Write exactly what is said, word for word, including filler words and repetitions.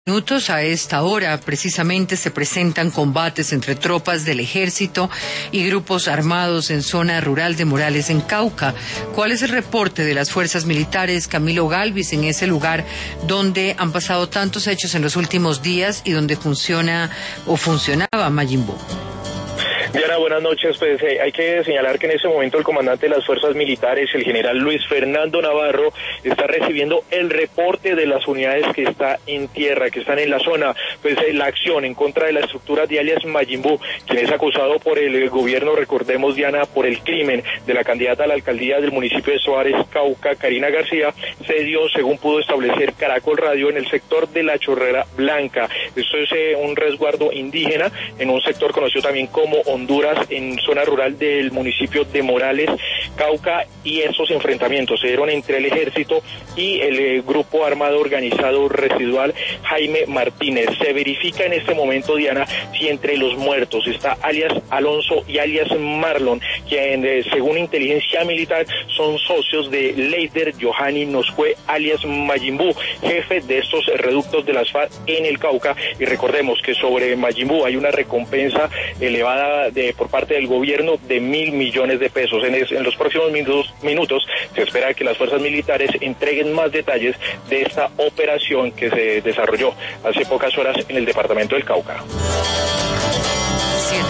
Minutos. A esta hora precisamente se presentan combates entre tropas del ejército y grupos armados en zona rural de Morales, en Cauca. ¿Cuál es el reporte de las fuerzas militares, Camilo Galvis, en ese lugar donde han pasado tantos hechos en los últimos días y donde funciona o funcionaba Majin Buu? Diana, buenas noches. Pues eh, hay que señalar que en ese momento el comandante de las fuerzas militares, el general Luis Fernando Navarro, está recibiendo el reporte de las unidades que está en tierra, que están en la zona. Pues eh, la acción en contra de la estructura de alias Majin Buu, quien es acusado por el, el gobierno, recordemos, Diana, por el crimen de la candidata a la alcaldía del municipio de Suárez, Cauca, Karina García, se dio, según pudo establecer Caracol Radio, en el sector de la Chorrera Blanca. Esto es eh, un resguardo indígena en un sector conocido también como Honduras, en zona rural del municipio de Morales, Cauca, y esos enfrentamientos se dieron entre el ejército y el eh, grupo armado organizado residual Jaime Martínez. Se verifica en este momento, Diana, si entre los muertos está alias Alonso y alias Marlon, quien eh, según inteligencia militar son socios de Leider Johanny Noscue alias Majin Buu, jefe de estos reductos de las FARC en el Cauca. Y recordemos que sobre Majin Buu hay una recompensa elevada de, por parte del gobierno de mil millones de pesos. En, es, en los próximos minutos, minutos se espera que las fuerzas militares entreguen más detalles de esta operación que se desarrolló hace pocas horas en el departamento del Cauca.